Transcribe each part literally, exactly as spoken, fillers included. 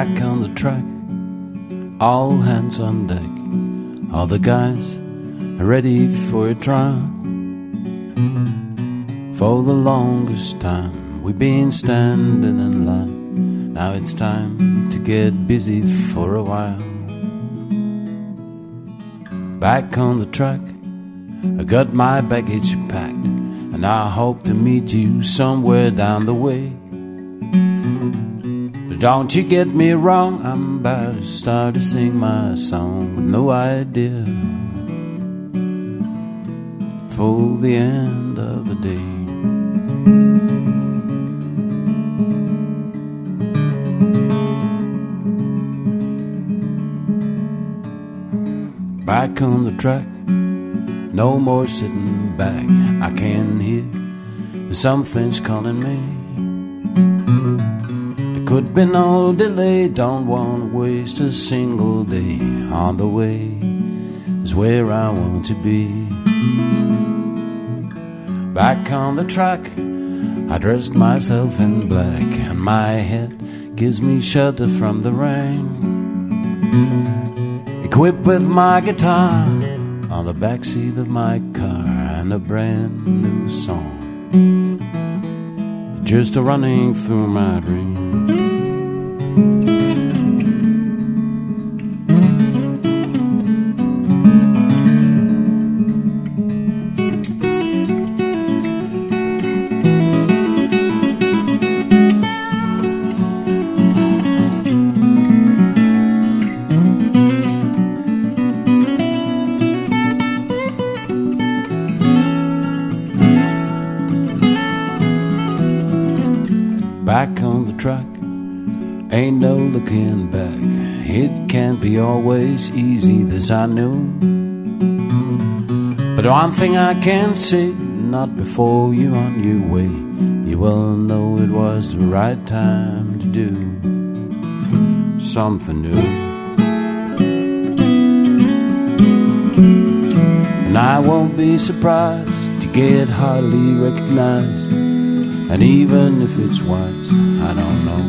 Back on the track, all hands on deck. All the guys are ready for a trial. For the longest time we've been standing in line. Now it's time to get busy for a while. Back on the track, I got my baggage packed, and I hope to meet you somewhere down the way. But don't you get me wrong, I'm about to start to sing my song with no idea for the end of the day. Back on the track, no more sitting back. I can hear something's calling me. There could be no delay, don't want to waste a single day. On the way is where I want to be. Back on the track, I dressed myself in black, and my head gives me shelter from the rain. Equipped with my guitar on the backseat of my car, and a brand new song just a running through my dreams. Back on the track, ain't no looking back. It can't be always easy, this I knew. But one thing I can say, not before you're on your way. You will know it was the right time to do something new. And I won't be surprised to get highly recognized. And even if it's wise, I don't know.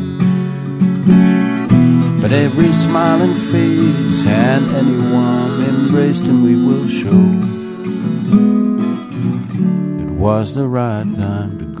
But every smiling face and anyone embraced, and we will show it was the right time to